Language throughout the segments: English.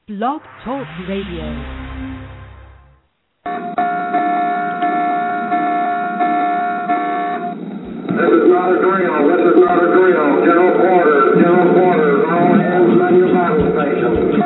Blog Talk Radio. This is not a drill. This is not a drill. General quarters. General quarters. All hands on your battle stations.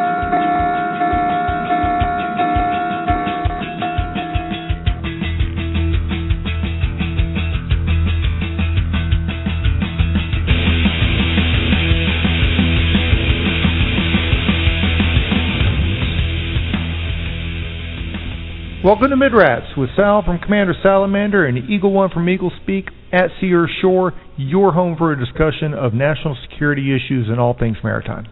Welcome to Midrats with Sal from Commander Salamander and Eagle One from Eagle Speak at Sea or Shore, your home for a discussion of national security issues and all things maritime.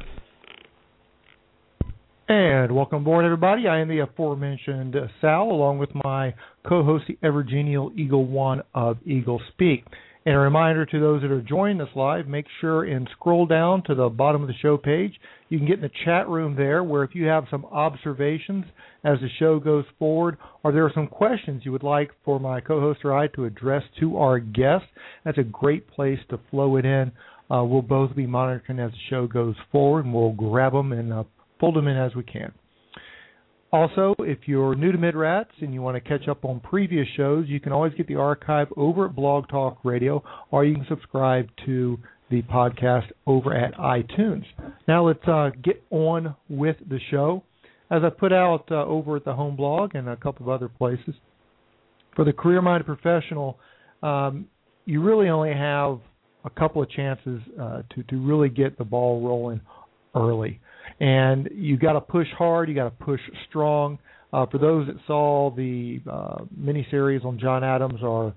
And welcome aboard, everybody. I am the aforementioned Sal, along with my co-host, the ever-genial Eagle One of Eagle Speak. And a reminder to those that are joining us live, make sure and scroll down to the bottom of the show page. You can get in the chat room there, where if you have some observations as the show goes forward, or there are some questions you would like for my co-host or I to address to our guests, that's a great place to flow it in. We'll both be monitoring as the show goes forward, and we'll grab them and fold them in as we can. Also, if you're new to Midrats and you want to catch up on previous shows, you can always get the archive over at Blog Talk Radio, or you can subscribe to the podcast over at iTunes. Now let's get on with the show. As I put out over at the home blog and a couple of other places, for the career-minded professional, you really only have a couple of chances to really get the ball rolling early. And you got to push hard, you got to push strong. For those that saw the miniseries on John Adams or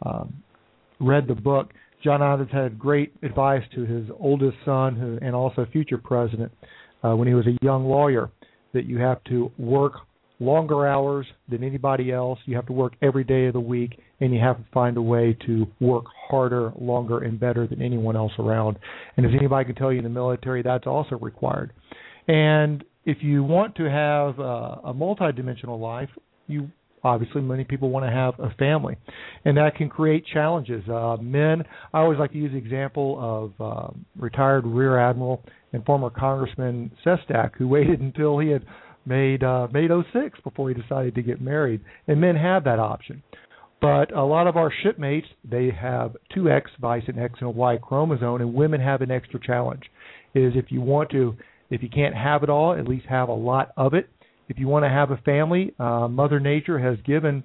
read the book, John Adams had great advice to his oldest son and also future president when he was a young lawyer, that you have to work longer hours than anybody else, you have to work every day of the week, and you have to find a way to work harder, longer, and better than anyone else around. And if anybody can tell you in the military, that's also required. And if you want to have a multidimensional life, you obviously, many people want to have a family, and that can create challenges. Men, I always like to use the example of retired Rear Admiral and former Congressman Sestak, who waited until he had made 06 before he decided to get married. And men have that option. But a lot of our shipmates, they have two X, vice an X and a Y chromosome, and women have an extra challenge. Is if you can't have it all, at least have a lot of it. If you want to have a family, Mother Nature has given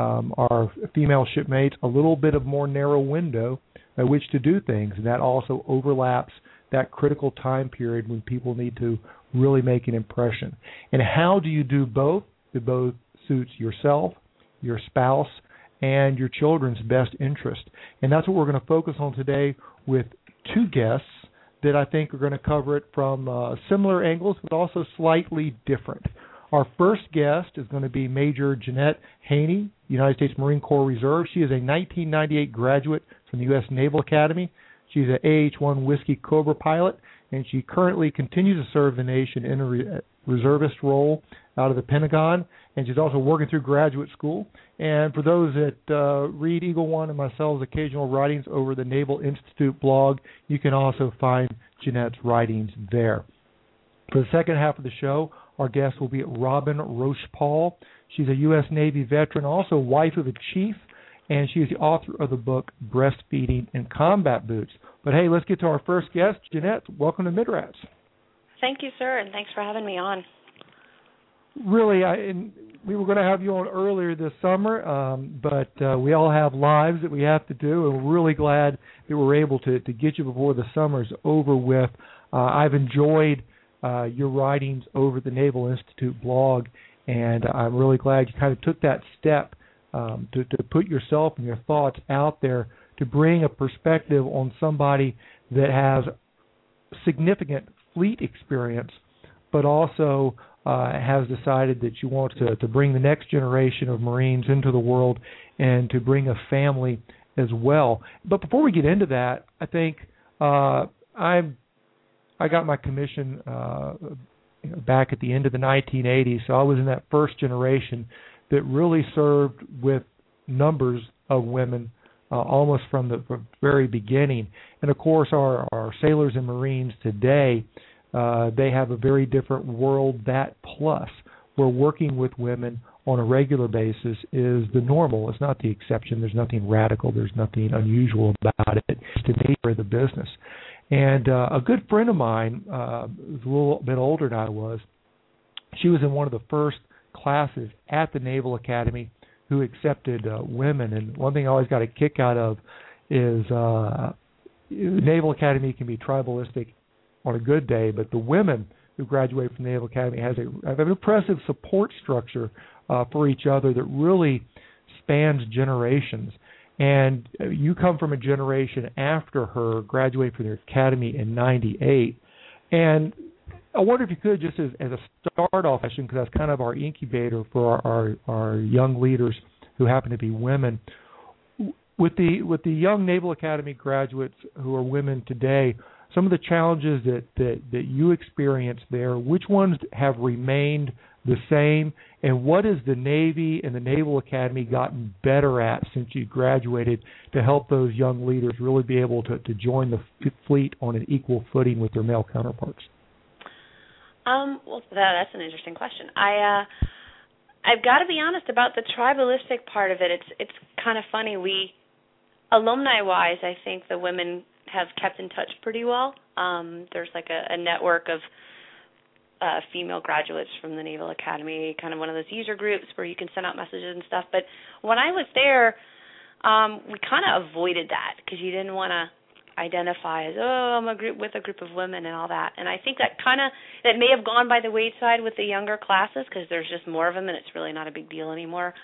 our female shipmates a little bit of more narrow window by which to do things, and that also overlaps that critical time period when people need to really make an impression. And how do you do both? It both suits yourself, your spouse, and your children's best interest. And that's what we're going to focus on today with two guests that I think are going to cover it from similar angles, but also slightly different. Our first guest is going to be Major Jeanette Haney, United States Marine Corps Reserve. She is a 1998 graduate from the U.S. Naval Academy. She's an AH-1 Whiskey Cobra pilot, and she currently continues to serve the nation in a reservist role out of the Pentagon, and she's also working through graduate school. And for those that read Eagle One and myself's occasional writings over the Naval Institute blog, you can also find Jeanette's writings there. For the second half of the show, our guest will be Robin Roche-Paul. She's a U.S. Navy veteran, also wife of a chief, and she is the author of the book Breastfeeding in Combat Boots. But hey, let's get to our first guest. Jeanette, welcome to Midrats. Thank you, sir, and thanks for having me on. Really, we were going to have you on earlier this summer, but we all have lives that we have to do, and we're really glad that we're able to get you before the summer's over with. I've enjoyed your writings over the Naval Institute blog, and I'm really glad you kind of took that step to put yourself and your thoughts out there to bring a perspective on somebody that has significant fleet experience, but also has decided that you want to bring the next generation of Marines into the world and to bring a family as well. But before we get into that, I think I got my commission back at the end of the 1980s, so I was in that first generation that really served with numbers of women almost from the very beginning. And, of course, our sailors and Marines today they have a very different world. That plus, where working with women on a regular basis is the normal. It's not the exception. There's nothing radical. There's nothing unusual about it. It's the nature of the business. And a good friend of mine, who's a little bit older than I was, she was in one of the first classes at the Naval Academy who accepted women. And one thing I always got a kick out of is the Naval Academy can be tribalistic on a good day, but the women who graduate from the Naval Academy have an impressive support structure for each other that really spans generations. And you come from a generation after her, graduating from the Academy in 98. And I wonder if you could, just as a start-off session, because that's kind of our incubator for our young leaders who happen to be women, with the young Naval Academy graduates who are women today, some of the challenges that you experienced there, which ones have remained the same, and what has the Navy and the Naval Academy gotten better at since you graduated to help those young leaders really be able to join the fleet on an equal footing with their male counterparts? Well, that's an interesting question. I've got to be honest about the tribalistic part of it. It's kind of funny. We, alumni-wise, I think the women have kept in touch pretty well. There's like a network of female graduates from the Naval Academy, kind of one of those user groups where you can send out messages and stuff. But when I was there, we kind of avoided that because you didn't want to identify as, I'm with a group of women and all that. And I think that may have gone by the wayside with the younger classes because there's just more of them and it's really not a big deal anymore.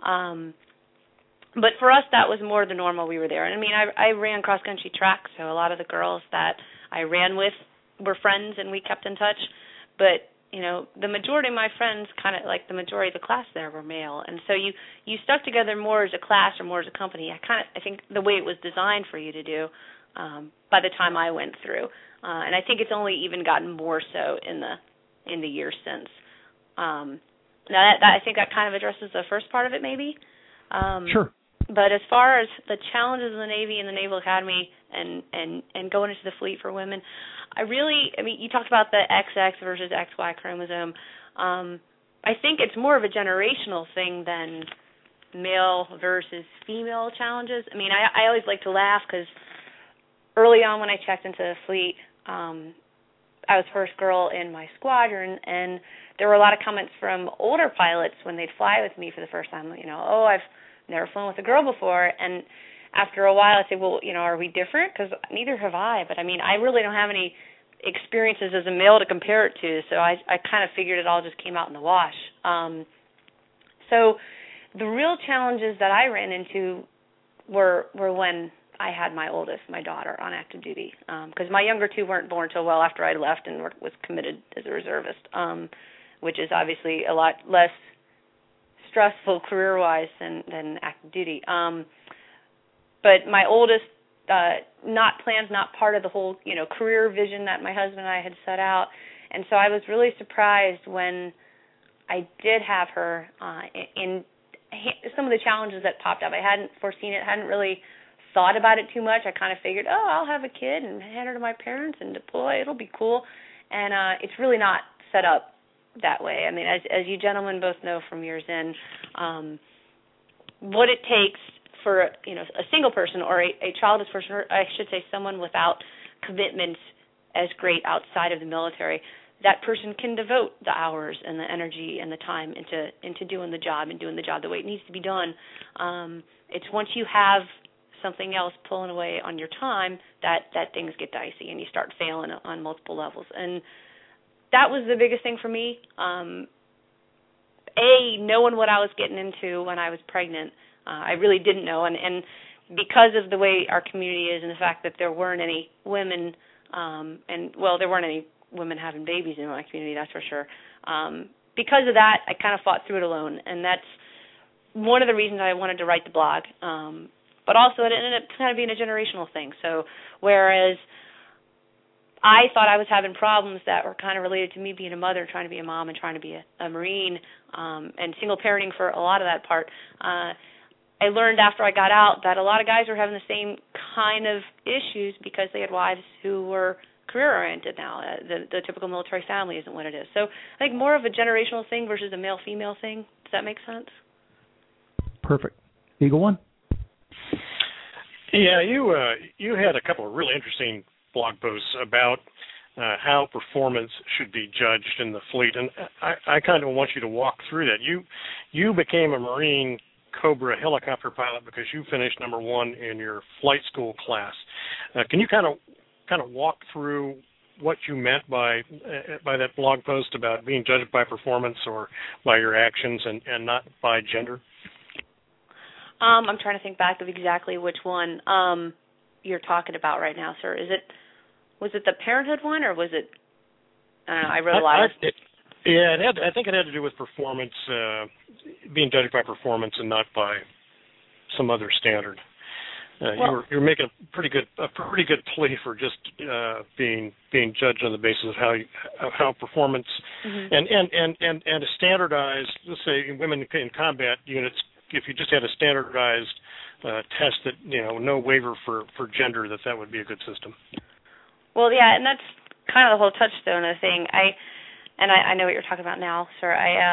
But for us, that was more the normal. We were there. And I mean, I ran cross-country track, so a lot of the girls that I ran with were friends and we kept in touch. But, you know, the majority of my friends, kind of like the majority of the class there, were male. And so you stuck together more as a class or more as a company. I think the way it was designed for you to do by the time I went through. And I think it's only even gotten more so in the years since. Now, I think that kind of addresses the first part of it, maybe. Sure. But as far as the challenges in the Navy and the Naval Academy and going into the fleet for women, you talked about the XX versus XY chromosome. I think it's more of a generational thing than male versus female challenges. I mean, I always like to laugh because early on when I checked into the fleet, I was first girl in my squadron, and there were a lot of comments from older pilots when they'd fly with me for the first time, I've never flown with a girl before. And after a while, I'd say, well, are we different? Because neither have I. But, I mean, I really don't have any experiences as a male to compare it to, so I kind of figured it all just came out in the wash. So the real challenges that I ran into were when I had my oldest, my daughter, on active duty, because my younger two weren't born until well after I left and was committed as a reservist, which is obviously a lot less stressful career-wise than active duty. But my oldest, not part of the whole, career vision that my husband and I had set out. And so I was really surprised when I did have her in some of the challenges that popped up. I hadn't foreseen it, hadn't really thought about it too much. I kind of figured, I'll have a kid and hand her to my parents and deploy. It'll be cool. And it's really not set up that way. I mean, as you gentlemen both know from years in, what it takes for a single person or a childless person, or I should say someone without commitments as great outside of the military, that person can devote the hours and the energy and the time into doing the job and doing the job the way it needs to be done. It's once you have something else pulling away on your time that things get dicey and you start failing on multiple levels. And that was the biggest thing for me. Knowing what I was getting into when I was pregnant, I really didn't know. And because of the way our community is and the fact that there weren't any women, there weren't any women having babies in my community, that's for sure. Because of that, I kind of fought through it alone. And that's one of the reasons I wanted to write the blog. But also it ended up kind of being a generational thing. So whereas I thought I was having problems that were kind of related to me being a mother, trying to be a mom, and trying to be a Marine, and single parenting for a lot of that part. I learned after I got out that a lot of guys were having the same kind of issues because they had wives who were career-oriented now. The typical military family isn't what it is. So I think more of a generational thing versus a male-female thing. Does that make sense? Perfect. Eagle One? Yeah, you had a couple of really interesting blog posts about how performance should be judged in the fleet, and I kind of want you to walk through that. You became a Marine Cobra helicopter pilot because you finished number one in your flight school class. Can you kind of walk through what you meant by that blog post about being judged by performance or by your actions and not by gender? I'm trying to think back of exactly which one you're talking about right now, sir. Was it the parenthood one, or was it? I don't know. I wrote a lot of. I think it had to do with performance, being judged by performance and not by some other standard. You were making a pretty good plea for just being judged on the basis of how performance and a standardized, let's say, women in combat units. If you just had a standardized test that no waiver for gender, that would be a good system. Well, yeah, and that's kind of the whole touchstone of the thing. I know what you're talking about now, sir.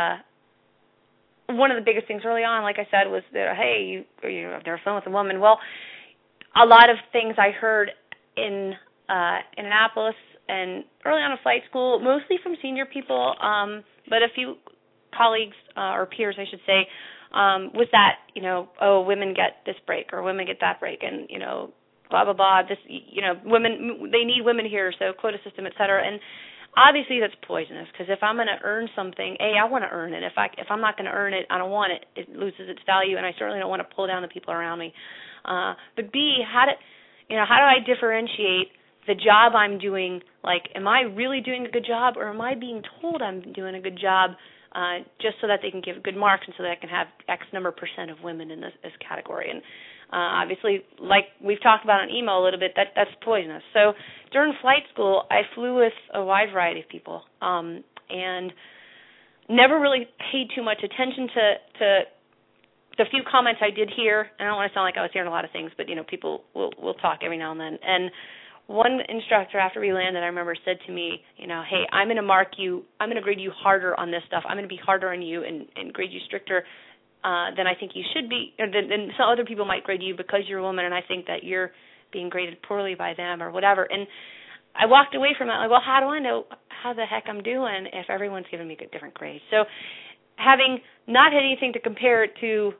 One of the biggest things early on, like I said, was that, hey, I've never flown with a woman. Well, a lot of things I heard in Annapolis and early on in flight school, mostly from senior people, but a few colleagues or peers, I should say, was that, women get this break or women get that break, and, blah, blah, blah, this, women, they need women here, so quota system, et cetera. And obviously that's poisonous, because if I'm going to earn something, A, I want to earn it. If I'm not going to earn it, I don't want it. It loses its value, and I certainly don't want to pull down the people around me. But B, how do I differentiate the job I'm doing? Like, am I really doing a good job, or am I being told I'm doing a good job just so that they can give good marks and so that I can have X number % of women in this category? And obviously, like we've talked about on email a little bit, that's poisonous. So during flight school, I flew with a wide variety of people and never really paid too much attention to the few comments I did hear. And I don't want to sound like I was hearing a lot of things, but, people will talk every now and then. And one instructor after we landed, I remember, said to me, hey, I'm going to mark you, I'm going to grade you harder on this stuff. I'm going to be harder on you and grade you stricter than I think you should be, or than some other people might grade you because you're a woman, and I think that you're being graded poorly by them or whatever. And I walked away from it like, well, how do I know how the heck I'm doing if everyone's giving me different grades? So having not had anything to compare it to,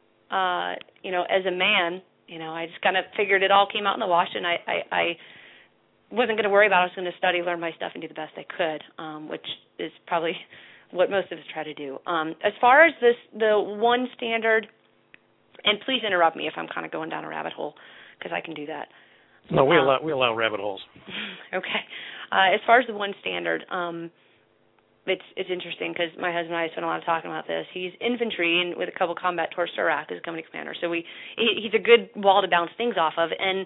as a man, I just kind of figured it all came out in the wash, and I wasn't going to worry about it. I was going to study, learn my stuff, and do the best I could, which is probably what most of us try to do. As far as the one standard, and please interrupt me if I'm kind of going down a rabbit hole, because I can do that. No, we allow rabbit holes. Okay. As far as the one standard, it's interesting because my husband and I spent a lot of talking about this. He's infantry and with a couple combat tours to Iraq as a company commander, so he's a good wall to bounce things off of. And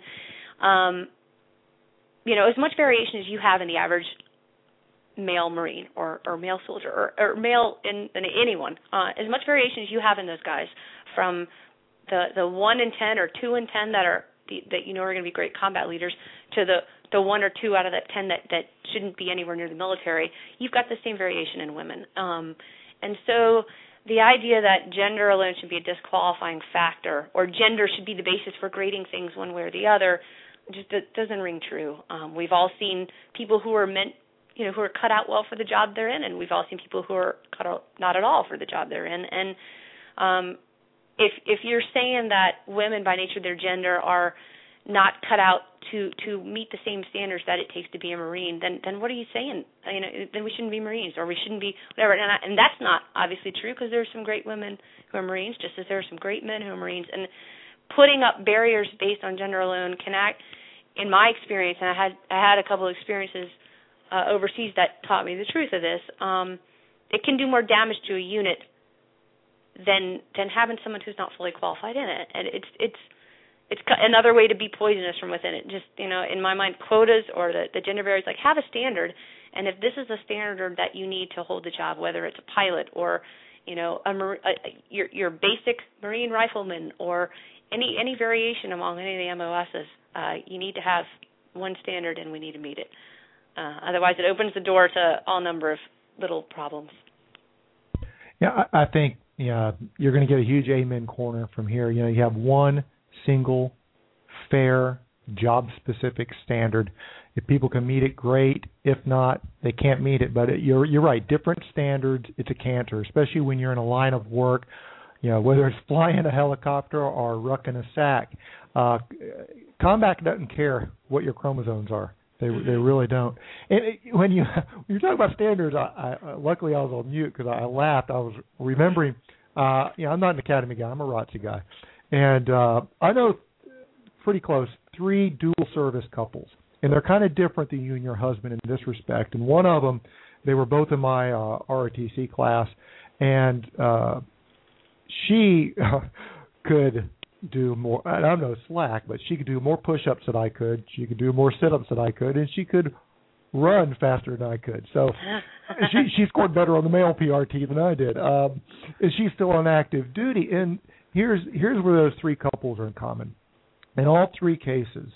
as much variation as you have in the average male Marine or male soldier or male in anyone, as much variation as you have in those guys, from the 1 in 10 or 2 in 10 that are going to be great combat leaders to the 1 or 2 out of that 10 that shouldn't be anywhere near the military, you've got the same variation in women. And so the idea that gender alone should be a disqualifying factor, or gender should be the basis for grading things one way or the other, just doesn't ring true. We've all seen people who are who are cut out well for the job they're in, and we've all seen people who are cut out not at all for the job they're in. And if you're saying that women by nature of their gender are not cut out to meet the same standards that it takes to be a Marine, then what are you saying? Then we shouldn't be Marines, or we shouldn't be whatever. And that's not obviously true, because there's some great women who are Marines, just as there are some great men who are Marines. And putting up barriers based on gender alone can act, in my experience, and I had a couple of experiences overseas that taught me the truth of this. It can do more damage to a unit than having someone who's not fully qualified in it. And it's another way to be poisonous from within it. Just, in my mind, quotas or the gender barriers, like, have a standard. And if this is a standard that you need to hold the job, whether it's a pilot or, your basic Marine rifleman or any variation among any of the MOSs, you need to have one standard, and we need to meet it. Otherwise, it opens the door to all number of little problems. Yeah, I think you're going to get a huge amen corner from here. You have one single, fair, job-specific standard. If people can meet it, great. If not, they can't meet it. But you're right. Different standards, it's a canter, especially when you're in a line of work, whether it's flying a helicopter or rucking a sack. Combat doesn't care what your chromosomes are. They really don't. And when you talk about standards, luckily I was on mute because I laughed. I was remembering, I'm not an Academy guy. I'm a ROTC guy. And I know pretty close 3 dual service couples. And they're kind of different than you and your husband in this respect. And one of them, they were both in my ROTC class. And she could do more. I'm no slack, but she could do more push-ups than I could. She could do more sit-ups than I could, and she could run faster than I could. So she scored better on the male PRT than I did. And she's still on active duty. And here's where those 3 couples are in common. In all 3 cases,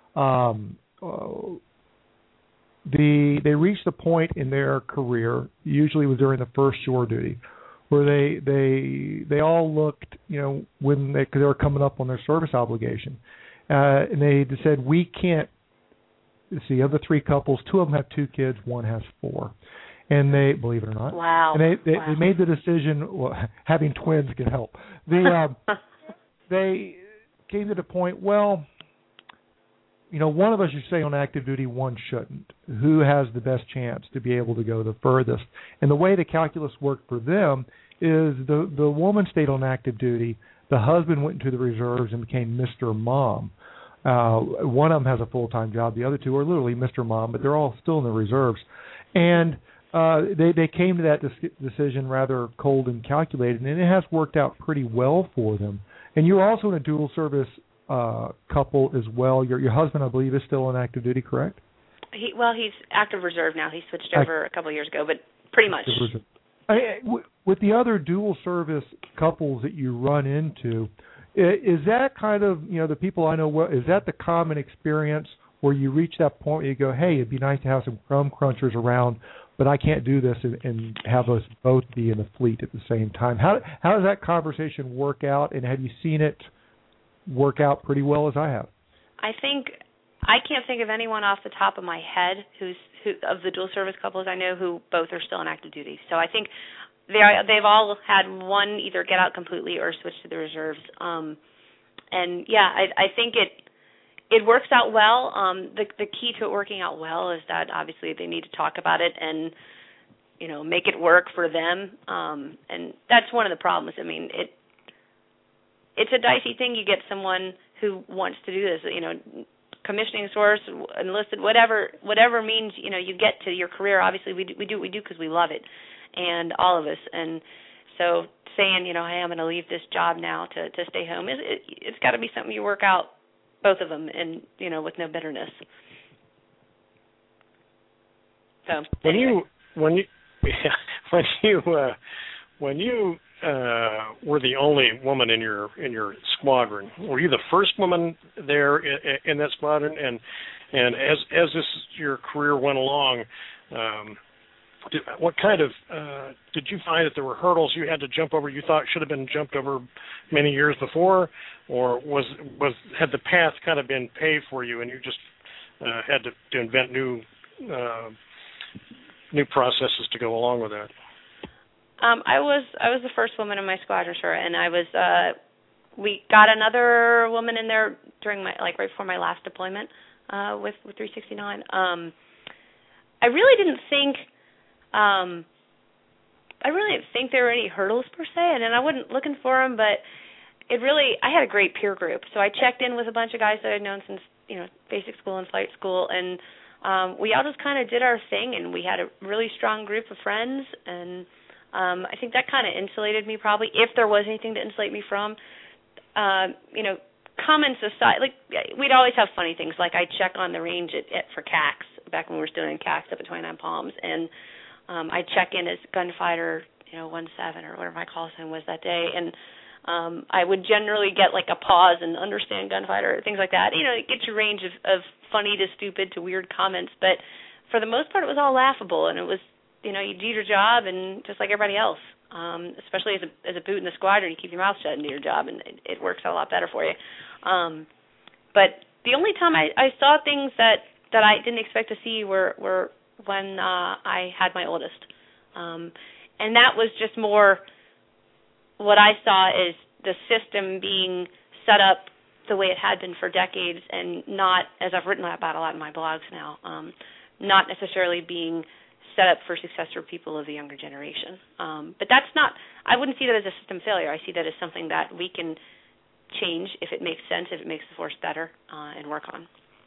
they reached the point in their career, usually was during the first shore duty, where they all looked, when they were coming up on their service obligation, and they said, we can't. See, of the 3 couples, 2 of them have 2 kids, 1 has 4, and they, believe it or not, wow, and they made the decision. Well, having twins can help. They came to the point. Well, one of us should stay on active duty, one shouldn't. Who has the best chance to be able to go the furthest? And the way the calculus worked for them is the woman stayed on active duty. The husband went into the reserves and became Mr. Mom. One of them has a full-time job. The other 2 are literally Mr. Mom, but they're all still in the reserves. And they came to that decision rather cold and calculated, and it has worked out pretty well for them. And you're also in a dual service couple as well. Your husband, I believe, is still on active duty, correct? He's active reserve now. He switched over a couple of years ago, but pretty much. With the other dual service couples that you run into, is that kind of, the people I know, is that the common experience where you reach that point where you go, hey, it'd be nice to have some crumb crunchers around, but I can't do this and have us both be in the fleet at the same time? How does that conversation work out, and have you seen it work out pretty well as I have? I can't think of anyone off the top of my head who of the dual service couples I know who both are still on active duty. So I think they've all had one either get out completely or switch to the reserves. I think it works out well. The key to it working out well is that obviously they need to talk about it and make it work for them. And that's one of the problems. I mean, it's a dicey thing. You get someone who wants to do this, commissioning source, enlisted, whatever means, you get to your career. Obviously, we do what we do because we love it, and all of us. And so saying, hey, I'm going to leave this job now to stay home, it's got to be something you work out, both of them, and, with no bitterness. So anyway. When you were the only woman in your squadron, were you the first woman there in that squadron? And as your career went along, what kind of did you find that there were hurdles you had to jump over you thought should have been jumped over many years before, or had the path kind of been paved for you and you just had to invent new processes to go along with that? I was the first woman in my squadron, sure, and I was. We got another woman in there during right before my last deployment with 369. I really didn't think. I really didn't think there were any hurdles per se, and I wasn't looking for them. But I had a great peer group, so I checked in with a bunch of guys that I'd known since basic school and flight school, and we all just kind of did our thing, and we had a really strong group of friends, and I think that kind of insulated me probably, if there was anything to insulate me from. Common society, we'd always have funny things, like I'd check on the range for CACs, back when we were still in CACs up at 29 Palms, and I'd check in as gunfighter, 17 or whatever my call sign was that day, and I would generally get a pause and understand gunfighter, things like that. It gets your range of funny to stupid to weird comments, but for the most part, it was all laughable, and it was, you do your job and just like everybody else. Especially as a boot in the squadron, you keep your mouth shut and do your job, and it works out a lot better for you. But the only time I saw things that I didn't expect to see were when I had my oldest. And that was just more what I saw is the system being set up the way it had been for decades, and not, as I've written about a lot in my blogs now, not necessarily being set up for success for people of the younger generation. But that's not, I wouldn't see that as a system failure. I see that as something that we can change if it makes sense, if it makes the force better, and work on.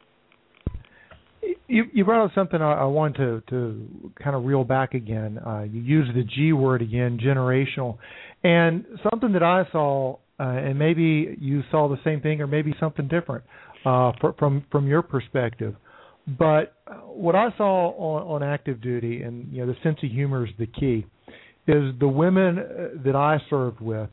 You brought up something I want to kind of reel back again. You used the G word again, generational. And something that I saw, and maybe you saw the same thing or maybe something different from your perspective. But what I saw on active duty, and the sense of humor is the key, is the women that I served with,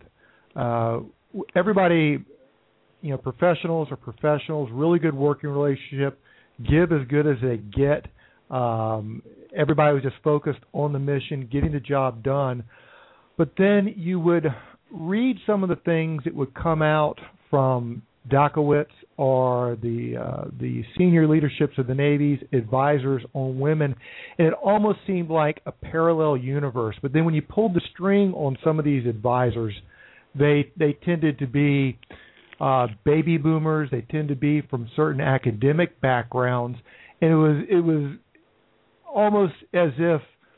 everybody, professionals are professionals, really good working relationship, give as good as they get. Everybody was just focused on the mission, getting the job done. But then you would read some of the things that would come out from Dakowitz or the senior leaderships of the Navy's advisors on women, and it almost seemed like a parallel universe. But then when you pulled the string on some of these advisors, they tended to be baby boomers. They tend to be from certain academic backgrounds, and it was almost as if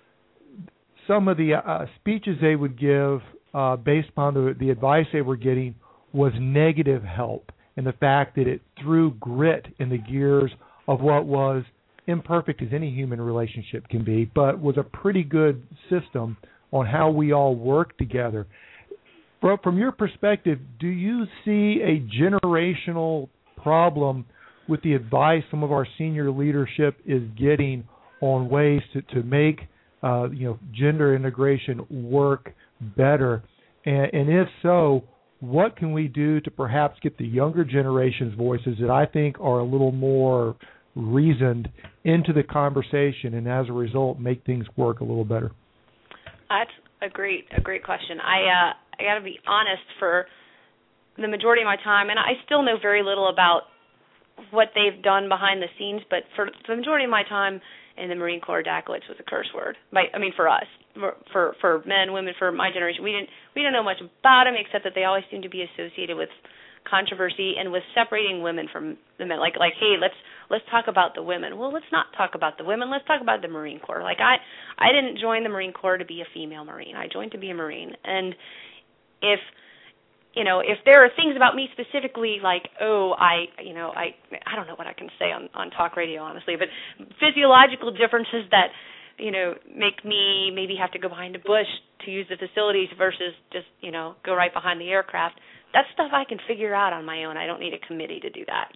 some of the speeches they would give based upon the advice they were getting was negative help, and the fact that it threw grit in the gears of what was imperfect as any human relationship can be, but was a pretty good system on how we all work together. From your perspective, do you see a generational problem with the advice some of our senior leadership is getting on ways to make gender integration work better? And if so, what can we do to perhaps get the younger generation's voices that I think are a little more reasoned into the conversation, and as a result make things work a little better? That's a great question. I got to be honest, for the majority of my time, and I still know very little about what they've done behind the scenes, but for the majority of my time in the Marine Corps, Dakowitz was a curse word. For us, for men, women, for my generation, we didn't know much about them except that they always seemed to be associated with controversy and with separating women from the men. Like, hey, let's talk about the women. Well, let's not talk about the women. Let's talk about the Marine Corps. Like, I didn't join the Marine Corps to be a female Marine. I joined to be a Marine. And if there are things about me specifically, like, I don't know what I can say on talk radio, honestly, but physiological differences that, make me maybe have to go behind a bush to use the facilities versus just, go right behind the aircraft, that's stuff I can figure out on my own. I don't need a committee to do that.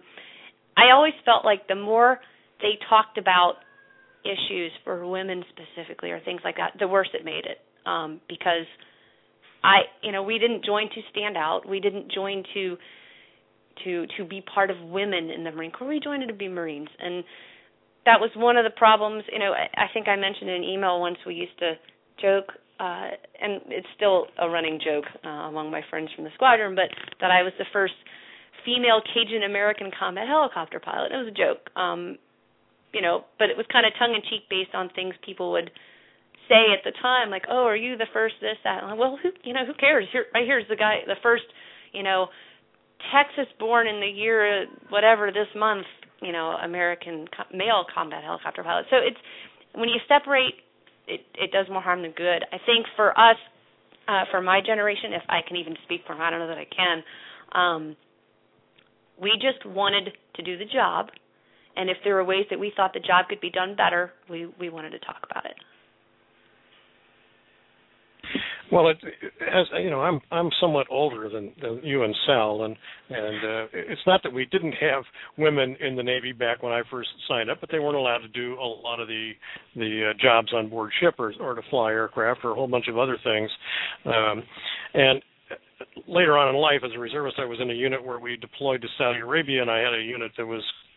I always felt like the more they talked about issues for women specifically or things like that, the worse it made it, because we didn't join to stand out. We didn't join to be part of women in the Marine Corps. We joined to be Marines, and that was one of the problems. I think I mentioned in an email once, we used to joke, and it's still a running joke among my friends from the squadron, but that I was the first female Cajun American combat helicopter pilot. It was a joke, but it was kind of tongue-in-cheek based on things people would say at the time, like, oh, are you the first this, that? And well, who cares? Here's the guy, the first, Texas born in the year whatever this month, American male combat helicopter pilot. So it's, when you separate, it does more harm than good. I think for us, for my generation, if I can even speak for them, I don't know that I can, we just wanted to do the job, and if there were ways that we thought the job could be done better, we wanted to talk about it. Well, I'm somewhat older than you and Sal, and it's not that we didn't have women in the Navy back when I first signed up, but they weren't allowed to do a lot of the jobs on board ship or to fly aircraft or a whole bunch of other things. And later on in life, as a reservist, I was in a unit where we deployed to Saudi Arabia, and I had a unit that was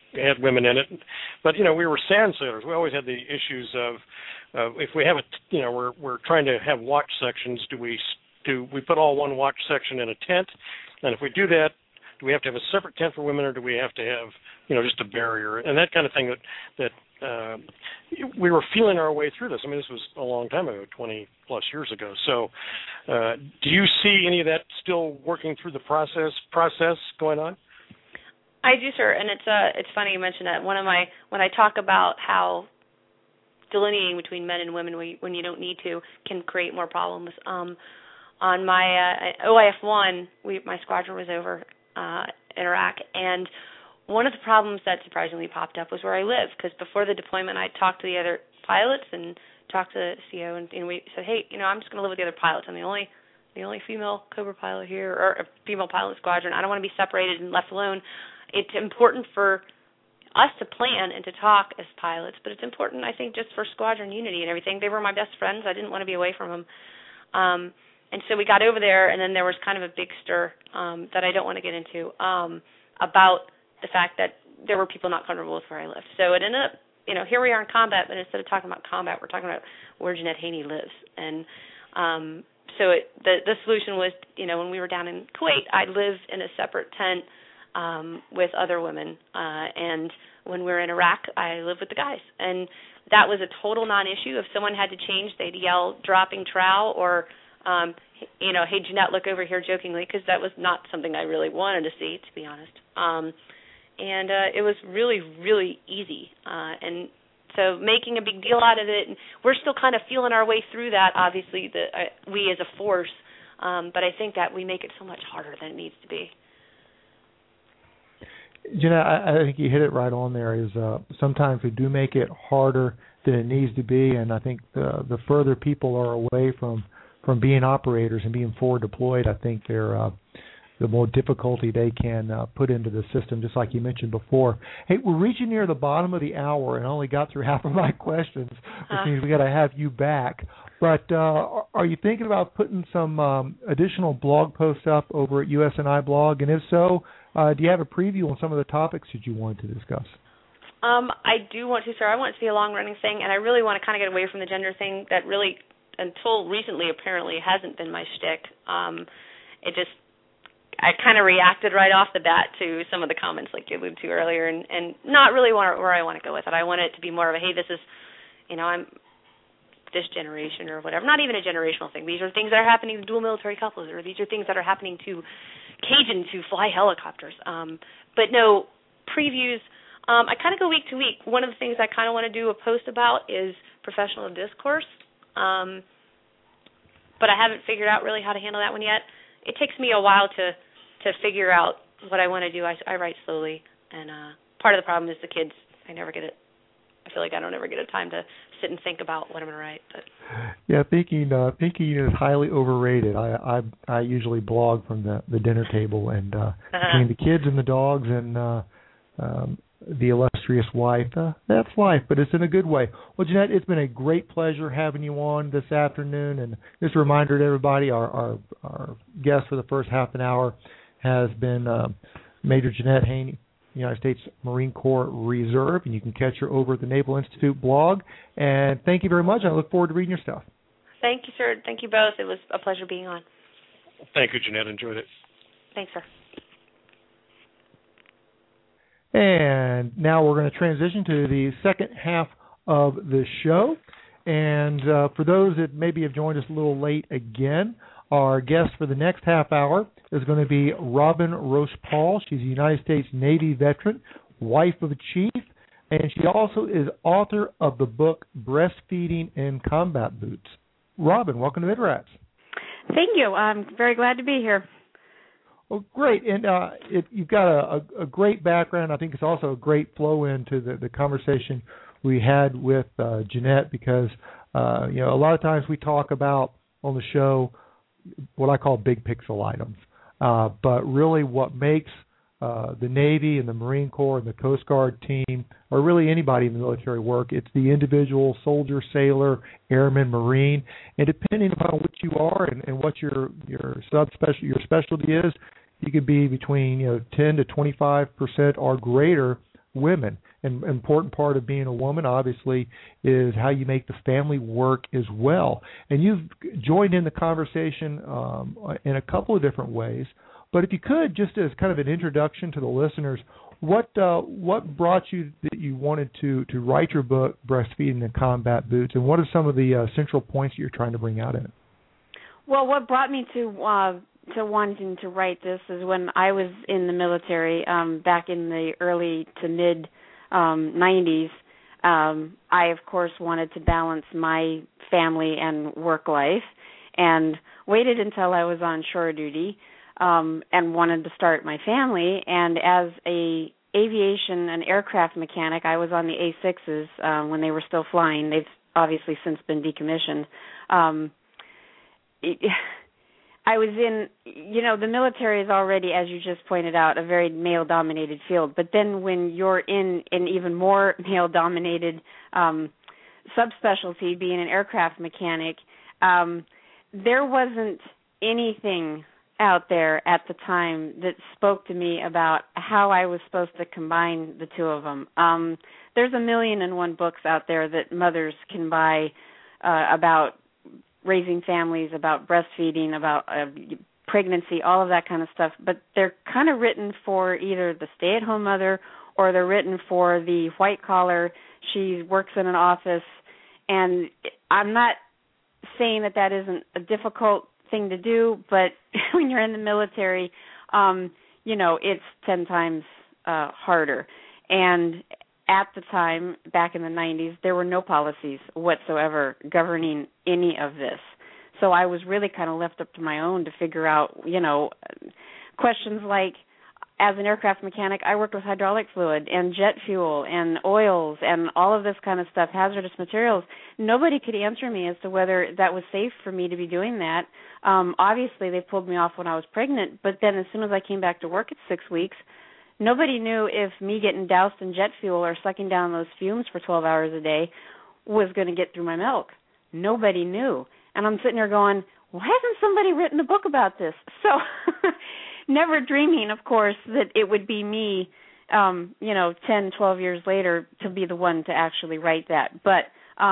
had women in it. But we were sand sailors. We always had the issues of if we have we're trying to have watch sections. Do we put all one watch section in a tent? And if we do that, do we have to have a separate tent for women, or do we have to have just a barrier and that kind of thing? That we were feeling our way through this. I mean, this was a long time ago, 20 plus years ago. So, do you see any of that still working through the process going on? I do, sir, and it's funny you mention that. When I talk about how delineating between men and women when you don't need to can create more problems. On my OIF-1, my squadron was over in Iraq, and one of the problems that surprisingly popped up was where I live, because before the deployment I talked to the other pilots and talked to the CO, and we said, hey, I'm just going to live with the other pilots. I'm the only female Cobra pilot here, or a female pilot squadron. I don't want to be separated and left alone. It's important for us to plan and to talk as pilots, but it's important, I think, just for squadron unity and everything. They were my best friends. I didn't want to be away from them. And so we got over there, and then there was kind of a big stir that I don't want to get into about the fact that there were people not comfortable with where I lived. So it ended up, here we are in combat, but instead of talking about combat, we're talking about where Jeanette Haney lives. And so the solution was, when we were down in Kuwait, I'd live in a separate tent with other women, and when we were in Iraq, I lived with the guys, and that was a total non-issue. If someone had to change, they'd yell dropping trowel or hey Jeanette, look over here, jokingly, because that was not something I really wanted to see, to be honest. And it was really, really easy, and so making a big deal out of it, and we're still kind of feeling our way through that, obviously, we as a force, but I think that we make it so much harder than it needs to be. Jeanette, I think you hit it right on there. Is sometimes we do make it harder than it needs to be, and I think the further people are away from being operators and being forward deployed, I think they're the more difficulty they can put into the system, just like you mentioned before. Hey, we're reaching near the bottom of the hour, and I only got through half of my questions, which means we got to have you back. But are you thinking about putting some additional blog posts up over at USNI Blog? And if so, do you have a preview on some of the topics that you wanted to discuss? I do want to, sir. I want it to be a long-running thing, and I really want to kind of get away from the gender thing that really, until recently, apparently hasn't been my shtick. I kind of reacted right off the bat to some of the comments like you alluded to earlier, and not really where I want to go with it. I want it to be more of a, hey, this is, I'm this generation or whatever. Not even a generational thing. These are things that are happening to dual military couples, or these are things that are happening to Cajuns who fly helicopters. But no, previews, I kind of go week to week. One of the things I kind of want to do a post about is professional discourse, but I haven't figured out really how to handle that one yet. It takes me a while to figure out what I want to do. I write slowly, and part of the problem is the kids. I feel like I don't ever get a time to sit and think about what I'm going to write. But. Yeah, thinking is highly overrated. I usually blog from the dinner table, and between the kids and the dogs and the illustrious wife, that's life, but it's in a good way. Well, Jeanette, it's been a great pleasure having you on this afternoon, and just a reminder to everybody, our guest for the first half an hour has been Major Jeanette Haney, United States Marine Corps Reserve, and you can catch her over at the Naval Institute blog. And thank you very much. I look forward to reading your stuff. Thank you, sir. Thank you both. It was a pleasure being on. Thank you, Jeanette. Enjoyed it. Thanks, sir. And now we're going to transition to the second half of the show. And for those that maybe have joined us a little late again, our guest for the next half hour is going to be Robin Roche-Paul. She's a United States Navy veteran, wife of a chief, and she also is author of the book Breastfeeding in Combat Boots. Robin, welcome to MidRats. Thank you. I'm very glad to be here. Well, great. And you've got a great background. I think it's also a great flow into the conversation we had with Jeanette, because a lot of times we talk about on the show what I call big pixel items. But really what makes the Navy and the Marine Corps and the Coast Guard team, or really anybody in the military work, it's the individual soldier, sailor, airman, Marine. And depending upon what you are and what your specialty is, you could be between 10 to 25% or greater women. And an important part of being a woman, obviously, is how you make the family work as well. And you've joined in the conversation in a couple of different ways. But if you could, just as kind of an introduction to the listeners, what brought you that you wanted to write your book, Breastfeeding in Combat Boots, and what are some of the central points that you're trying to bring out in it? Well, what brought me to wanting to write this is when I was in the military back in the early to mid 90s. I, of course, wanted to balance my family and work life, and waited until I was on shore duty. And wanted to start my family. And as a an aircraft mechanic, I was on the A6s when they were still flying. They've obviously since been decommissioned. I was in, the military is already, as you just pointed out, a very male-dominated field. But then when you're in an even more male-dominated subspecialty, being an aircraft mechanic, there wasn't anything out there at the time that spoke to me about how I was supposed to combine the two of them. There's 1,000,001 books out there that mothers can buy about raising families, about breastfeeding, about pregnancy, all of that kind of stuff, but they're kind of written for either the stay-at-home mother or they're written for the white-collar, she works in an office, and I'm not saying that isn't a difficult thing to do, but when you're in the military, it's 10 times harder. And at the time, back in the 90s, there were no policies whatsoever governing any of this. So I was really kind of left up to my own to figure out, questions like, as an aircraft mechanic, I worked with hydraulic fluid and jet fuel and oils and all of this kind of stuff, hazardous materials. Nobody could answer me as to whether that was safe for me to be doing that. Obviously, they pulled me off when I was pregnant, but then as soon as I came back to work at 6 weeks, nobody knew if me getting doused in jet fuel or sucking down those fumes for 12 hours a day was going to get through my milk. Nobody knew. And I'm sitting here going, why hasn't somebody written a book about this? So never dreaming, of course, that it would be me, 10, 12 years later to be the one to actually write that. But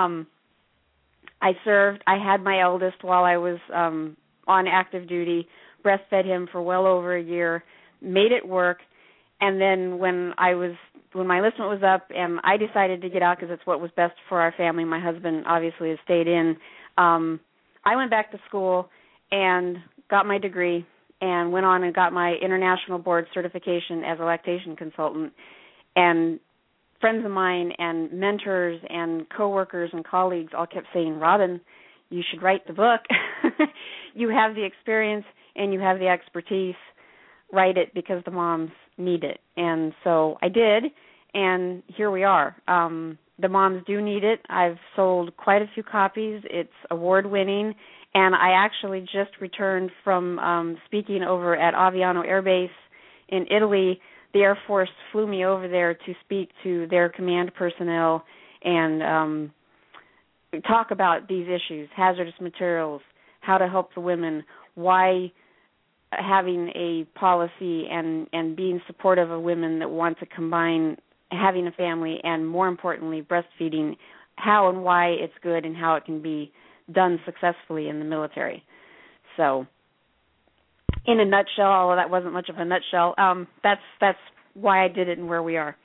I served. I had my eldest while I was on active duty, breastfed him for well over a year, made it work. And then when my enlistment was up and I decided to get out because it's what was best for our family, my husband obviously has stayed in, I went back to school and got my degree and went on and got my international board certification as a lactation consultant. And friends of mine and mentors and coworkers and colleagues all kept saying, Robin, you should write the book. You have the experience and you have the expertise. Write it because the moms need it. And so I did, and here we are. The moms do need it. I've sold quite a few copies. It's award-winning. And I actually just returned from speaking over at Aviano Air Base in Italy. The Air Force flew me over there to speak to their command personnel and talk about these issues, hazardous materials, how to help the women, why having a policy and being supportive of women that want to combine having a family and, more importantly, breastfeeding, how and why it's good and how it can be done successfully in the military. So, in a nutshell, although that wasn't much of a nutshell, that's why I did it and where we are.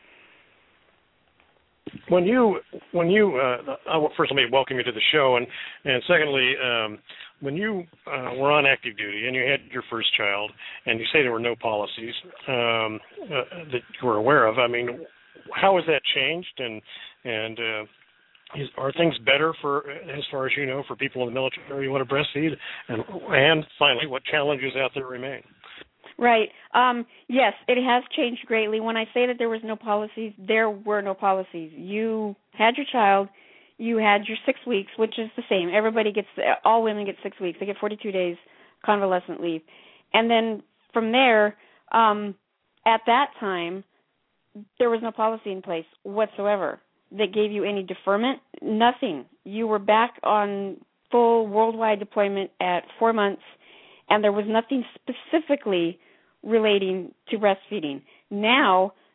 When you first let me welcome you to the show, and secondly, when you were on active duty and you had your first child, and you say there were no policies that you were aware of, I mean, how has that changed, and are things better for, as far as you know, for people in the military who want to breastfeed? And finally, what challenges out there remain? Right. Yes, it has changed greatly. When I say that there was no policies, there were no policies. You had your child, you had your 6 weeks, which is the same. All women get 6 weeks. They get 42 days convalescent leave. And then from there, at that time, there was no policy in place whatsoever that gave you any deferment, nothing. You were back on full worldwide deployment at 4 months, and there was nothing specifically relating to breastfeeding. Now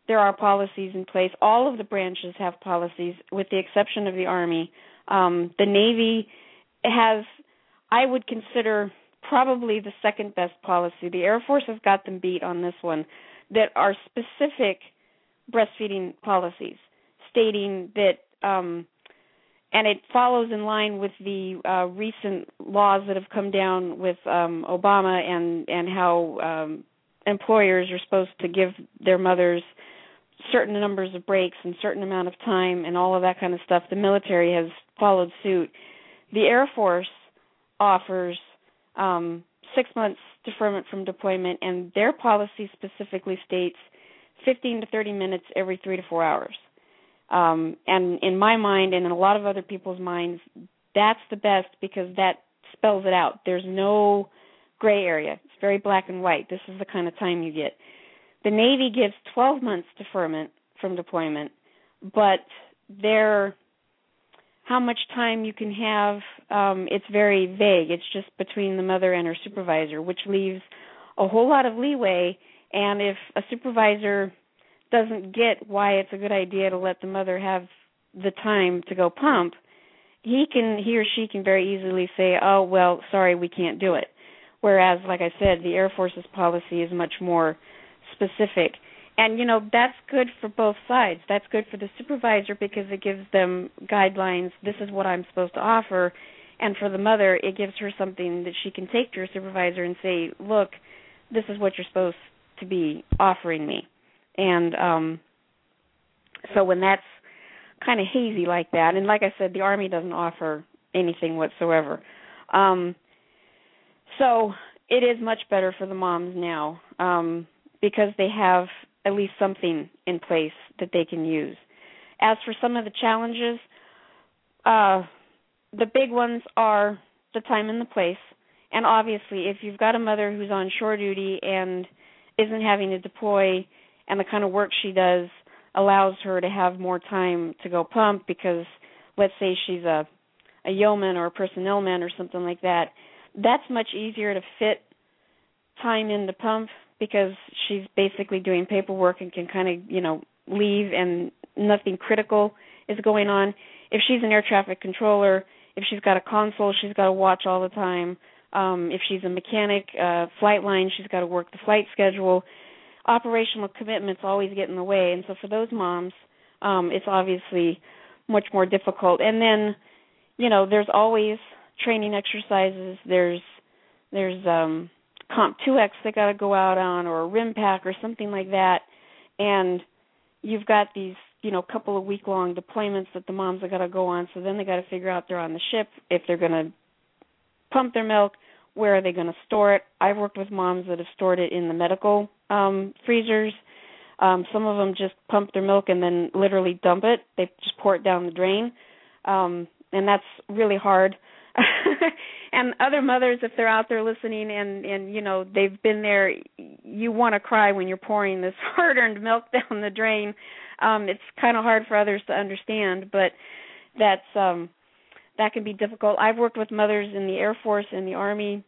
there are policies in place. All of the branches have policies, with the exception of the Army. The Navy has, I would consider, probably the second best policy. The Air Force has got them beat on this one, that are specific breastfeeding policies, stating that, and it follows in line with the recent laws that have come down with Obama and how employers are supposed to give their mothers certain numbers of breaks and certain amount of time and all of that kind of stuff. The military has followed suit. The Air Force offers 6 months deferment from deployment, and their policy specifically states 15 to 30 minutes every 3 to 4 hours. And in my mind and in a lot of other people's minds, that's the best because that spells it out. There's no gray area. It's very black and white. This is the kind of time you get. The Navy gives 12 months deferment from deployment, but how much time you can have, it's very vague. It's just between the mother and her supervisor, which leaves a whole lot of leeway. And if a supervisor doesn't get why it's a good idea to let the mother have the time to go pump, he or she can very easily say, oh, well, sorry, we can't do it. Whereas, like I said, the Air Force's policy is much more specific. And, that's good for both sides. That's good for the supervisor because it gives them guidelines. This is what I'm supposed to offer. And for the mother, it gives her something that she can take to her supervisor and say, look, this is what you're supposed to be offering me. And so when that's kind of hazy like that, and like I said, the Army doesn't offer anything whatsoever. So it is much better for the moms now because they have at least something in place that they can use. As for some of the challenges, the big ones are the time and the place. And obviously, if you've got a mother who's on shore duty and isn't having to deploy, and the kind of work she does allows her to have more time to go pump because, let's say she's a yeoman or a personnel man or something like that, that's much easier to fit time in the pump because she's basically doing paperwork and can kind of, leave and nothing critical is going on. If she's an air traffic controller, if she's got a console, she's got to watch all the time. If she's a mechanic, flight line, she's got to work the flight schedule. Operational commitments always get in the way, and so for those moms, it's obviously much more difficult. And then, there's always training exercises. There's Comp 2X they got to go out on, or a rim pack or something like that. And you've got these, couple of week-long deployments that the moms have got to go on. So then they got to figure out they're on the ship if they're going to pump their milk. Where are they going to store it? I've worked with moms that have stored it in the medical freezers. Some of them just pump their milk and then literally dump it. They just pour it down the drain, and that's really hard. And other mothers, if they're out there listening and they've been there, you want to cry when you're pouring this hard-earned milk down the drain. It's kind of hard for others to understand, but that can be difficult. I've worked with mothers in the Air Force and the Army.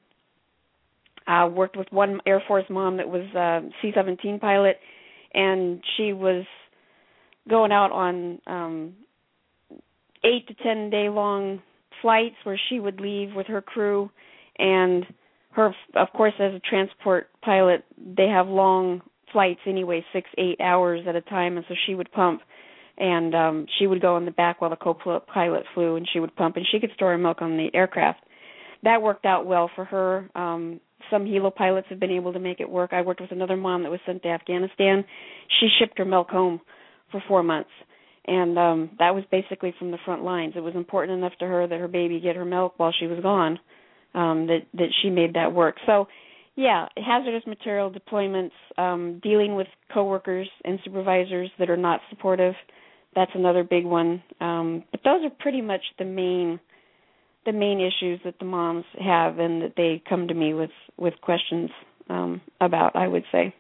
I worked with one Air Force mom that was a C-17 pilot, and she was going out on 8 to 10 day long flights where she would leave with her crew, and her, of course, as a transport pilot, they have long flights anyway, 6-8 hours at a time, and so she would pump, and she would go in the back while the co-pilot flew, and she would pump, and she could store her milk on the aircraft. That worked out well for her. Some helo pilots have been able to make it work. I worked with another mom that was sent to Afghanistan. She shipped her milk home for 4 months, and that was basically from the front lines. It was important enough to her that her baby get her milk while she was gone, that she made that work. So, yeah, hazardous material deployments, dealing with coworkers and supervisors that are not supportive, that's another big one. But those are pretty much the main issues that the moms have and that they come to me with questions about, I would say.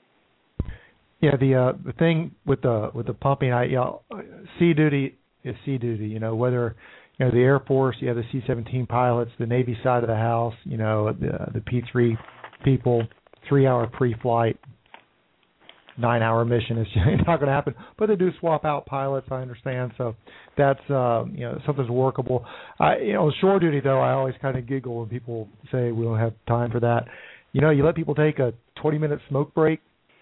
Yeah, the thing with the pumping, sea duty is sea duty. Whether the Air Force, you have the C-17 pilots, the Navy side of the house, the P-3 people, 3-hour pre-flight. 9-hour mission is not going to happen. But they do swap out pilots, I understand. So that's something's workable. Shore duty though, I always kind of giggle when people say we don't have time for that. You let people take a 20-minute smoke break.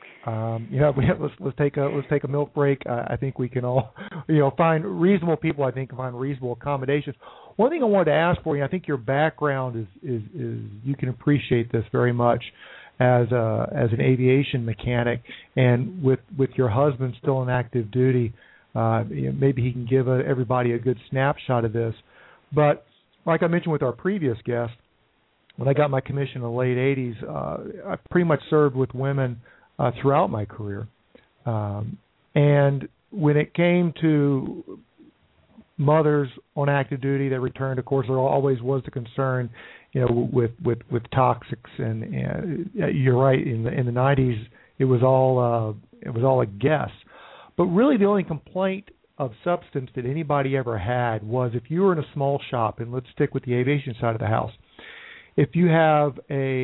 Let's take a milk break. I think we can all, find reasonable people. I think find reasonable accommodations. One thing I wanted to ask for you, I think your background is you can appreciate this very much as an aviation mechanic, and with your husband still in active duty, maybe he can give everybody a good snapshot of this. But like I mentioned with our previous guest, when I got my commission in the late 80s, I pretty much served with women throughout my career. And when it came to mothers on active duty that returned, of course, there always was the concern, with toxics. And you're right, in the 90s, it was all a guess. But really, the only complaint of substance that anybody ever had was if you were in a small shop, and let's stick with the aviation side of the house. If you have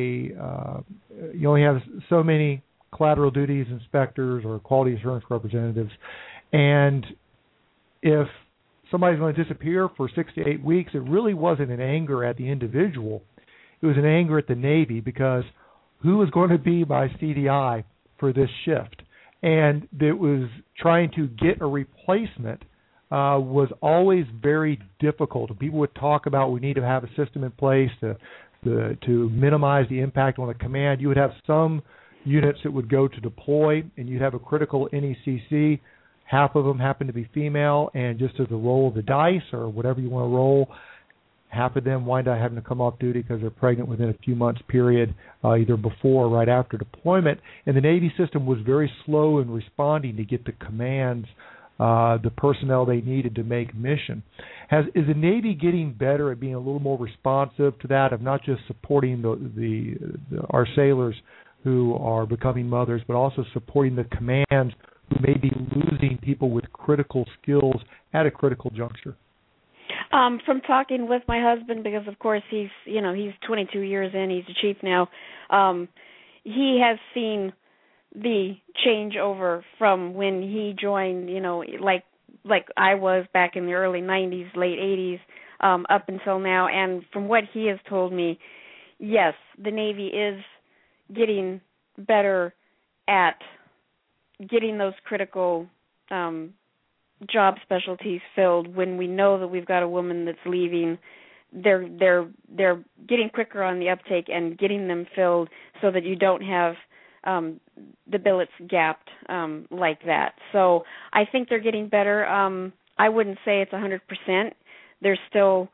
you only have so many collateral duties inspectors or quality assurance representatives, and if somebody's going to disappear for 6 to 8 weeks, it really wasn't an anger at the individual. It was an anger at the Navy, because who was going to be my CDI for this shift? And it was trying to get a replacement was always very difficult. And people would talk about we need to have a system in place to minimize the impact on the command. You would have some units that would go to deploy, and you'd have a critical NECC. Half of them happen to be female, and just as a roll of the dice or whatever you want to roll, half of them wind up having to come off duty because they're pregnant within a few months period, either before or right after deployment. And the Navy system was very slow in responding to get the commands, the personnel they needed to make mission. Is the Navy getting better at being a little more responsive to that, of not just supporting our sailors who are becoming mothers, but also supporting the commands who may be losing people with critical skills at a critical juncture? From talking with my husband, because of course he's 22 years in, he's a chief now. He has seen the changeover from when he joined, like I was back in the early 90s, late 80s, up until now. And from what he has told me, yes, the Navy is getting better at getting those critical job specialties filled. When we know that we've got a woman that's leaving, they're getting quicker on the uptake and getting them filled so that you don't have the billets gapped like that. So I think they're getting better. I wouldn't say it's 100%. There's still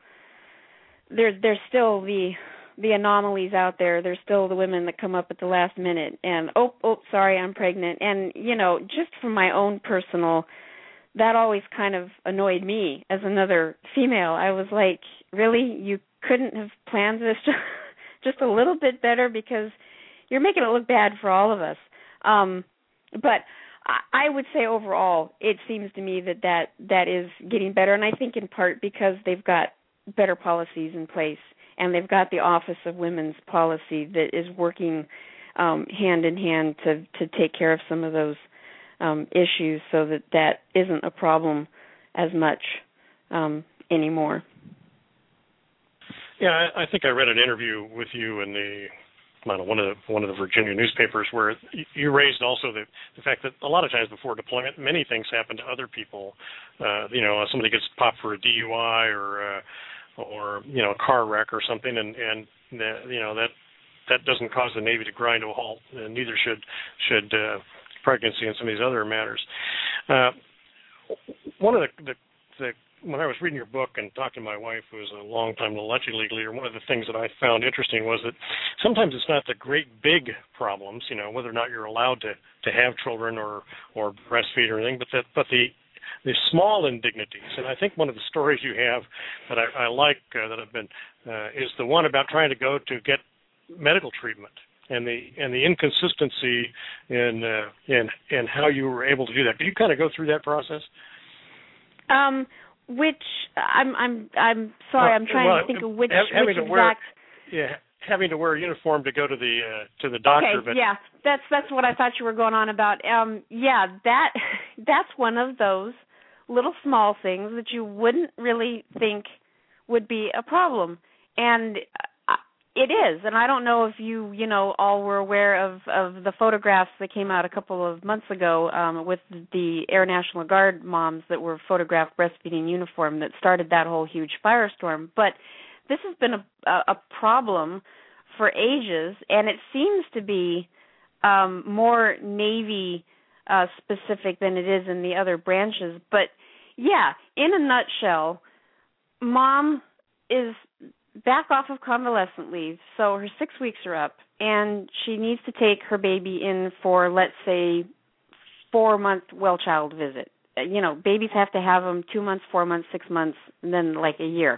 the anomalies out there. There's still the women that come up at the last minute and, sorry, I'm pregnant. And, just from my own personal, that always kind of annoyed me as another female. I was like, really? You couldn't have planned this just a little bit better, because you're making it look bad for all of us. But I would say overall, it seems to me that is getting better, and I think in part because they've got better policies in place. And they've got the Office of Women's Policy that is working hand in hand to take care of some of those issues, so that isn't a problem as much anymore. Yeah, I think I read an interview with you in one of the Virginia newspapers, where you raised also the fact that a lot of times before deployment, many things happen to other people. Somebody gets popped for a DUI or a car wreck or something, and that doesn't cause the Navy to grind to a halt, and neither should pregnancy and some of these other matters. One of the when I was reading your book and talking to my wife, who is a long-time Leche League leader, one of the things that I found interesting was that sometimes it's not the great big problems, whether or not you're allowed to have children or breastfeed or anything, but the small indignities. And I think one of the stories you have that I like that I've been is the one about trying to go to get medical treatment and the inconsistency in how you were able to do that. Could you kind of go through that process? Which I'm sorry, I'm trying to think of which exact. Yeah, having to wear a uniform to go to the doctor. Okay, yeah, that's what I thought you were going on about. Yeah, that's one of those little small things that you wouldn't really think would be a problem, and it is. And I don't know if you all were aware of the photographs that came out a couple of months ago with the Air National Guard moms that were photographed breastfeeding in uniform that started that whole huge firestorm. But this has been a problem for ages, and it seems to be more Navy specific than it is in the other branches. But yeah, in a nutshell, Mom is back off of convalescent leave, so her 6 weeks are up, and she needs to take her baby in for, let's say, 4-month well-child visit. Babies have to have them 2 months, 4 months, 6 months, and then like a year.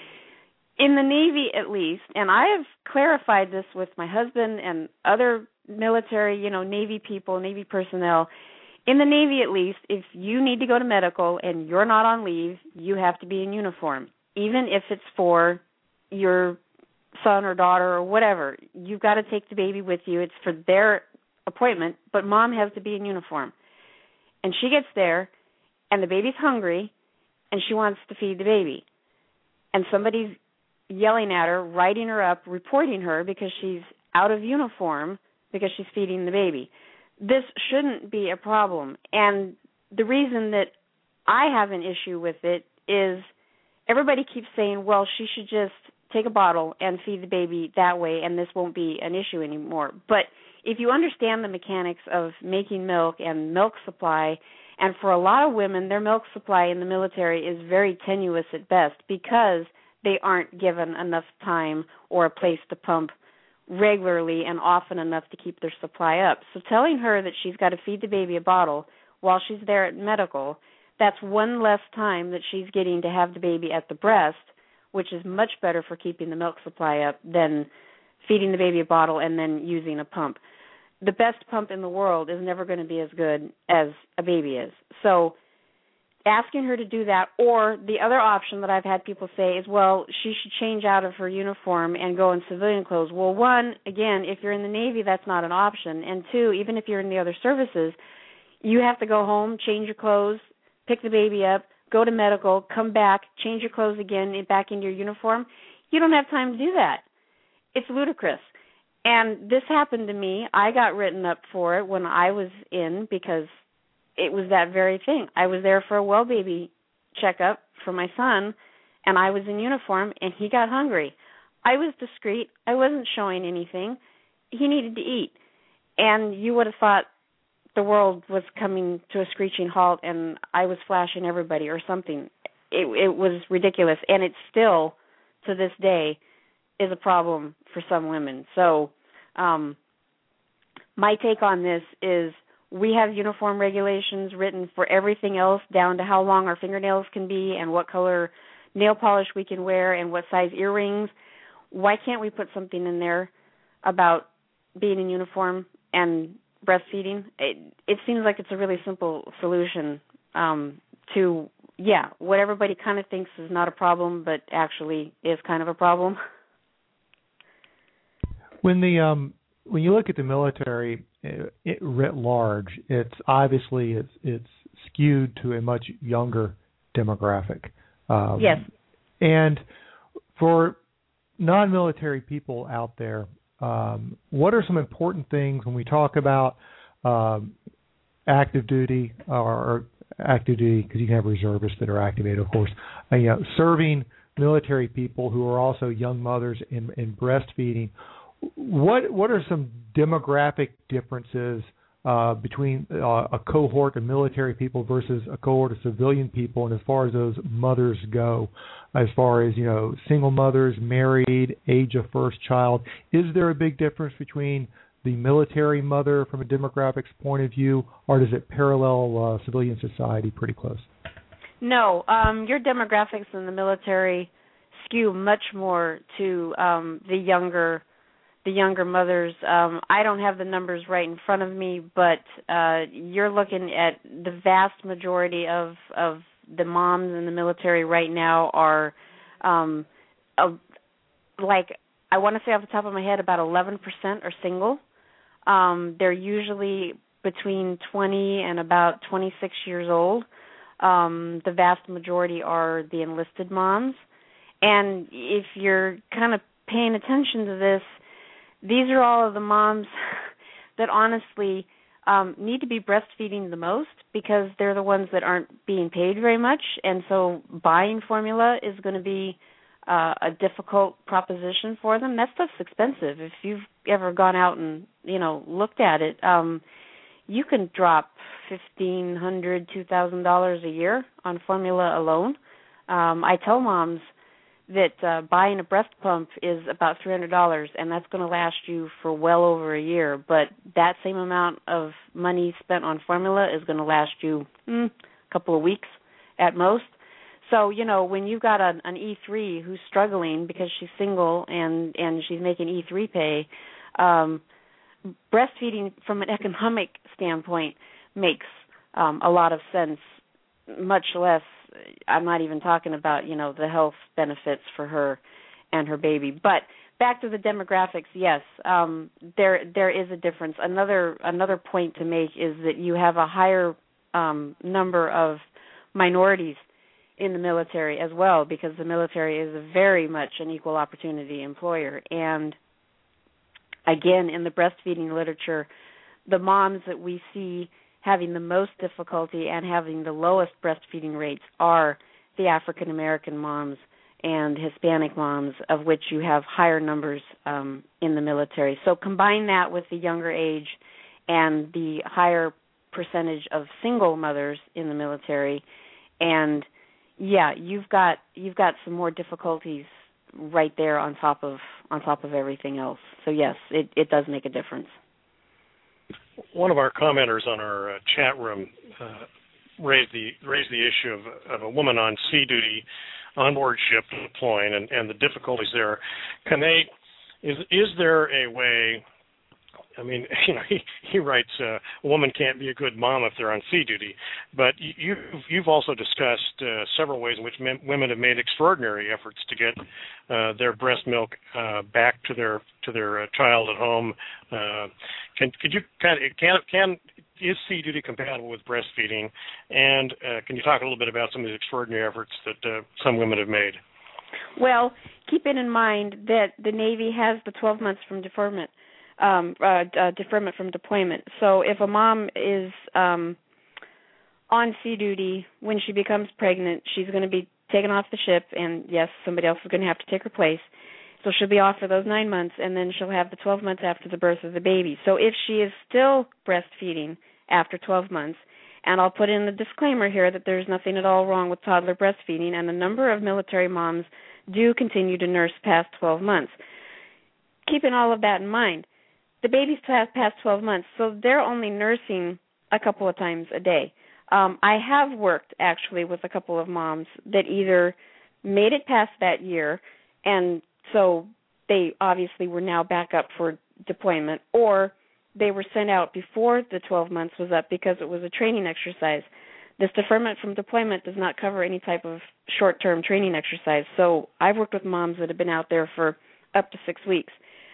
In the Navy, at least, and I have clarified this with my husband and other military, Navy people, Navy personnel. In the Navy, at least, if you need to go to medical and you're not on leave, you have to be in uniform, even if it's for your son or daughter or whatever. You've got to take the baby with you. It's for their appointment, but Mom has to be in uniform. And she gets there, and the baby's hungry, and she wants to feed the baby. And somebody's yelling at her, writing her up, reporting her because she's out of uniform because she's feeding the baby. This shouldn't be a problem. And the reason that I have an issue with it is everybody keeps saying, well, she should just take a bottle and feed the baby that way, and this won't be an issue anymore. But if you understand the mechanics of making milk and milk supply, and for a lot of women, their milk supply in the military is very tenuous at best because they aren't given enough time or a place to pump regularly and often enough to keep their supply up. So telling her that she's got to feed the baby a bottle while she's there at medical, that's one less time that she's getting to have the baby at the breast, which is much better for keeping the milk supply up than feeding the baby a bottle and then using a pump. The best pump in the world is never going to be as good as a baby is. So asking her to do that, or the other option that I've had people say is, well, she should change out of her uniform and go in civilian clothes. Well, one, again, if you're in the Navy, that's not an option. And two, even if you're in the other services, you have to go home, change your clothes, pick the baby up, go to medical, come back, change your clothes again, back into your uniform. You don't have time to do that. It's ludicrous. And this happened to me. I got written up for it when I was in because it was that very thing. I was there for a well baby checkup for my son, and I was in uniform, and he got hungry. I was discreet. I wasn't showing anything. He needed to eat. And you would have thought the world was coming to a screeching halt and I was flashing everybody or something. It was ridiculous, and it still, to this day, is a problem for some women. So my take on this is we have uniform regulations written for everything else, down to how long our fingernails can be and what color nail polish we can wear and what size earrings. Why can't we put something in there about being in uniform and breastfeeding? It seems like it's a really simple solution to, what everybody kind of thinks is not a problem, but actually is kind of a problem. When you look at the military writ large, it's obviously it's skewed to a much younger demographic. Yes. And for non-military people out there, what are some important things when we talk about active duty or active duty, because you can have reservists that are activated, of course, serving military people who are also young mothers in breastfeeding? What are some demographic differences between a cohort of military people versus a cohort of civilian people, and as far as those mothers go, as far as single mothers, married, age of first child? Is there a big difference between the military mother from a demographics point of view, or does it parallel civilian society pretty close? No, your demographics in the military skew much more to the younger mothers. I don't have the numbers right in front of me, but you're looking at the vast majority of the moms in the military right now are like I want to say off the top of my head about 11% are single. They're usually between 20 and about 26 years old. The vast majority are the enlisted moms. And if you're kind of paying attention to this, these are all of the moms that honestly need to be breastfeeding the most because they're the ones that aren't being paid very much. And so buying formula is going to be a difficult proposition for them. That stuff's expensive. If you've ever gone out and, looked at it, you can drop $1,500, $2,000 a year on formula alone. I tell moms that buying a breast pump is about $300, and that's going to last you for well over a year. But that same amount of money spent on formula is going to last you a couple of weeks at most. So, when you've got an E3 who's struggling because she's single and she's making E3 pay, breastfeeding from an economic standpoint makes a lot of sense, much less, I'm not even talking about, the health benefits for her and her baby. But back to the demographics, yes, there is a difference. Another point to make is that you have a higher number of minorities in the military as well, because the military is very much an equal opportunity employer. And again, in the breastfeeding literature, the moms that we see having the most difficulty and having the lowest breastfeeding rates are the African American moms and Hispanic moms, of which you have higher numbers in the military. So combine that with the younger age and the higher percentage of single mothers in the military, and yeah, you've got some more difficulties right there on top of everything else. So yes, it does make a difference. One of our commenters on our chat room raised the issue of a woman on sea duty, onboard ship deploying, and the difficulties there. Is there a way? I mean, he writes, a woman can't be a good mom if they're on sea duty. But you've also discussed several ways in which women have made extraordinary efforts to get their breast milk back to their child at home. Is sea duty compatible with breastfeeding? And can you talk a little bit about some of the extraordinary efforts that some women have made? Well, keep it in mind that the Navy has the 12 months from deferment. Deferment from deployment. So if a mom is on sea duty when she becomes pregnant, she's going to be taken off the ship, and yes, somebody else is going to have to take her place. So she'll be off for those 9 months, and then she'll have the 12 months after the birth of the baby. So if she is still breastfeeding after 12 months, and I'll put in the disclaimer here that there's nothing at all wrong with toddler breastfeeding, and a number of military moms do continue to nurse past 12 months. Keeping all of that in mind, the baby's past 12 months, so they're only nursing a couple of times a day. I have worked, actually, with a couple of moms that either made it past that year, and so they obviously were now back up for deployment, or they were sent out before the 12 months was up because it was a training exercise. This deferment from deployment does not cover any type of short-term training exercise, so I've worked with moms that have been out there for up to 6 weeks.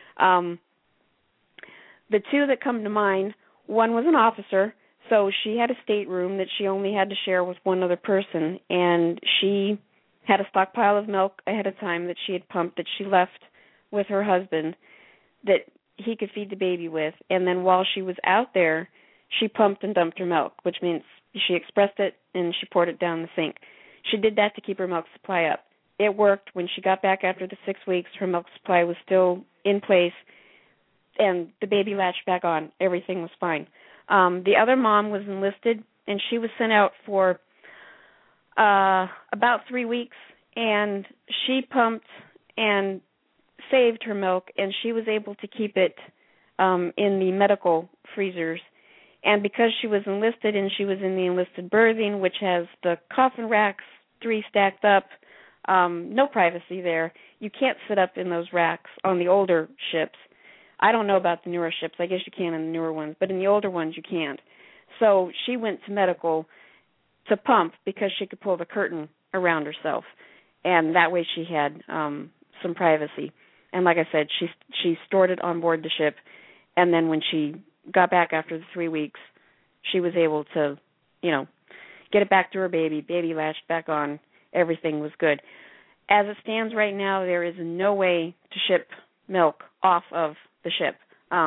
The two that come to mind, one was an officer, so she had a stateroom that she only had to share with one other person, and she had a stockpile of milk ahead of time that she had pumped that she left with her husband that he could feed the baby with, and then while she was out there, she pumped and dumped her milk, which means she expressed it and she poured it down the sink. She did that to keep her milk supply up. It worked. When she got back after the 6 weeks, her milk supply was still in place, and the baby latched back on. Everything was fine. The other mom was enlisted, and she was sent out for about 3 weeks, and she pumped and saved her milk, and she was able to keep it in the medical freezers. And because she was enlisted and she was in the enlisted berthing, which has the coffin racks, 3 stacked up, no privacy there. You can't sit up in those racks on the older ships. I don't know about the newer ships. I guess you can in the newer ones, but in the older ones you can't. So she went to medical to pump because she could pull the curtain around herself, and that way she had some privacy. And like I said, she stored it on board the ship, and then when she got back after the 3 weeks, she was able to, get it back to her baby. Baby latched back on. Everything was good. As it stands right now, there is no way to ship milk off of the ship.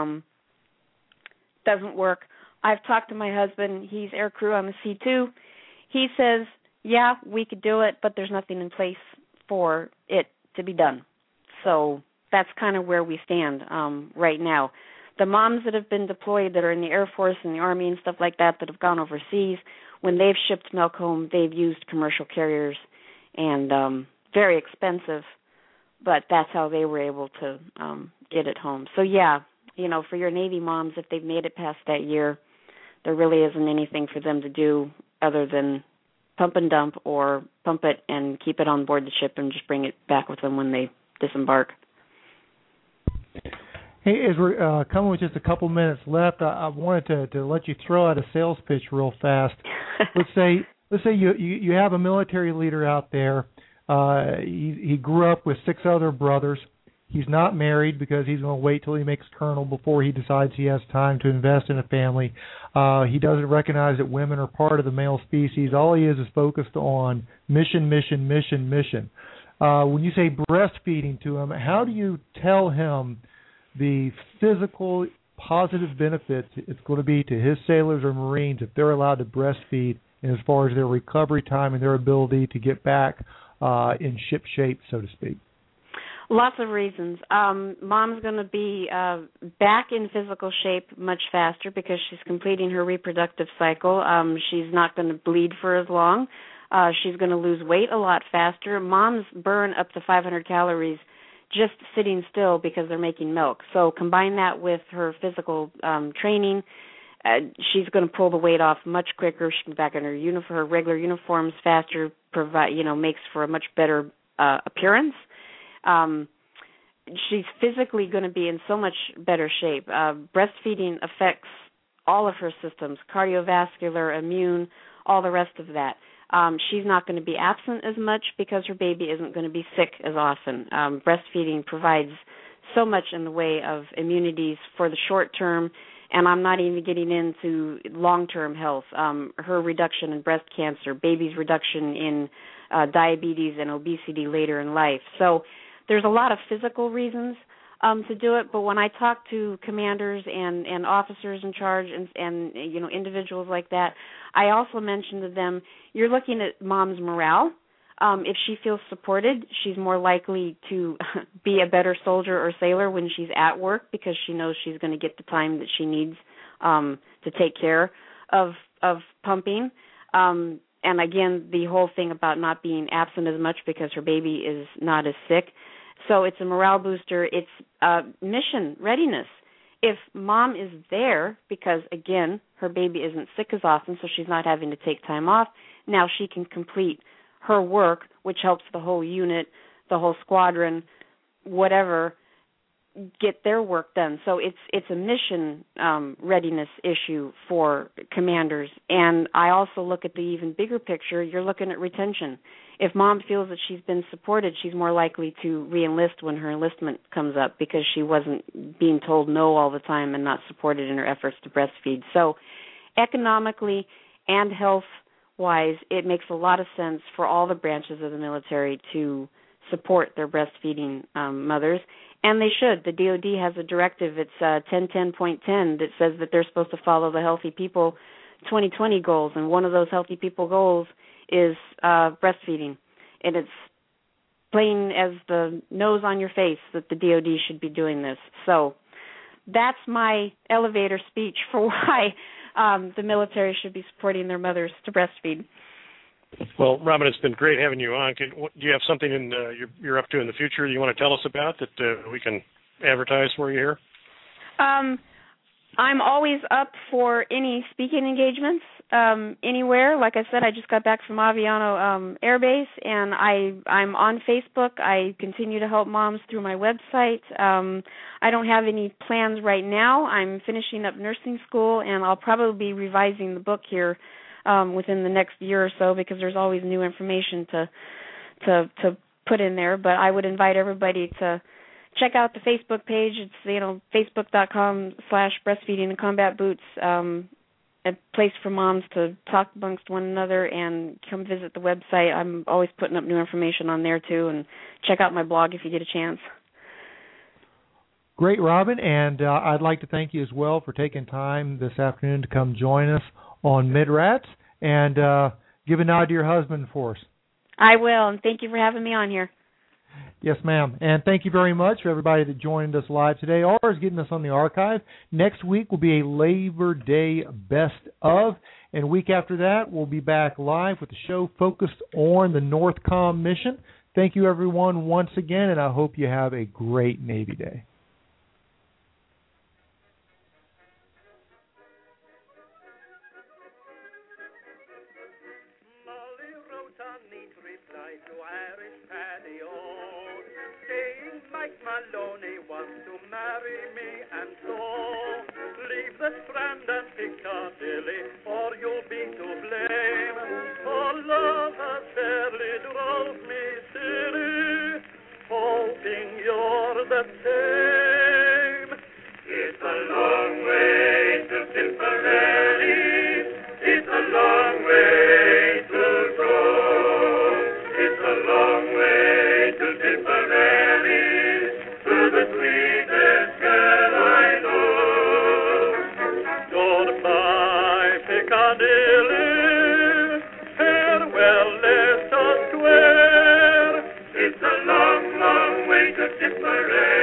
Doesn't work. I've talked to my husband. He's air crew on the C2. He says, yeah, we could do it, but there's nothing in place for it to be done. So that's kind of where we stand right now. The moms that have been deployed that are in the Air Force and the Army and stuff like that have gone overseas, when they've shipped milk home, they've used commercial carriers and very expensive, but that's how they were able to get it home. So, yeah, for your Navy moms, if they've made it past that year, there really isn't anything for them to do other than pump and dump or pump it and keep it on board the ship and just bring it back with them when they disembark. Hey, as we're coming with just a couple minutes left, I wanted to let you throw out a sales pitch real fast. Let's say you have a military leader out there. He grew up with 6 other brothers. He's not married because he's going to wait till he makes colonel before he decides he has time to invest in a family. He doesn't recognize that women are part of the male species. All he is focused on mission, mission, mission, mission. When you say breastfeeding to him, how do you tell him the physical positive benefits it's going to be to his sailors or Marines if they're allowed to breastfeed, and as far as their recovery time and their ability to get back in ship shape, so to speak? Lots of reasons. Mom's going to be back in physical shape much faster because she's completing her reproductive cycle. She's not going to bleed for as long. She's going to lose weight a lot faster. Moms burn up to 500 calories just sitting still because they're making milk. So combine that with her physical training, she's going to pull the weight off much quicker. She can be back in her regular uniforms faster, makes for a much better appearance. She's physically going to be in so much better shape. Breastfeeding affects all of her systems, cardiovascular, immune, all the rest of that. She's not going to be absent as much because her baby isn't going to be sick as often. Breastfeeding provides so much in the way of immunities for the short term, and I'm not even getting into long-term health. Her reduction in breast cancer, baby's reduction in diabetes and obesity later in life. So there's a lot of physical reasons to do it, but when I talk to commanders and officers in charge and individuals like that, I also mention to them, you're looking at mom's morale. If she feels supported, she's more likely to be a better soldier or sailor when she's at work because she knows she's going to get the time that she needs to take care of pumping. And again, the whole thing about not being absent as much because her baby is not as sick. So it's a morale booster. It's mission readiness. If mom is there because, again, her baby isn't sick as often, so she's not having to take time off, now she can complete her work, which helps the whole unit, the whole squadron, whatever, get their work done. So it's a mission readiness issue for commanders. And I also look at the even bigger picture. You're looking at retention. If mom feels that she's been supported, she's more likely to re-enlist when her enlistment comes up because she wasn't being told no all the time and not supported in her efforts to breastfeed. So economically and health-wise, it makes a lot of sense for all the branches of the military to support their breastfeeding mothers. And they should. The DOD has a directive. It's 1010.10 that says that they're supposed to follow the Healthy People 2020 goals. And one of those Healthy People goals is breastfeeding. And it's plain as the nose on your face that the DOD should be doing this. So that's my elevator speech for why the military should be supporting their mothers to breastfeed. Well, Robin, it's been great having you on. Do you have something you're up to in the future you want to tell us about that we can advertise for you here? I'm always up for any speaking engagements anywhere. Like I said, I just got back from Aviano Air Base, and I'm on Facebook. I continue to help moms through my website. I don't have any plans right now. I'm finishing up nursing school, and I'll probably be revising the book here within the next year or so because there's always new information to put in there. But I would invite everybody to check out the Facebook page. It's facebook.com/breastfeeding in combat boots. A place for moms to talk amongst one another and come visit the website. I'm always putting up new information on there too, and check out my blog if you get a chance. Great, Robin, and I'd like to thank you as well for taking time this afternoon to come join us on MidRats, and give a nod to your husband for us. I will, and thank you for having me on here. Yes, ma'am. And thank you very much for everybody that joined us live today or is getting us on the archive. Next week will be a Labor Day best of, and week after that we'll be back live with the show focused on the NORTHCOM mission. Thank you, everyone, once again, and I hope you have a great Navy Day. Mike Maloney wants to marry me, and so leave the Strand and Piccadilly, or you'll be to blame. For love has fairly drove me silly, hoping you're the same. It's a long way to Tipperary, it's a long way to go. It's a long way to Tipperary, the sweetest girl I know. Goodbye, Piccadilly, farewell, Leicester Square. It's a long, long way to Tipperary.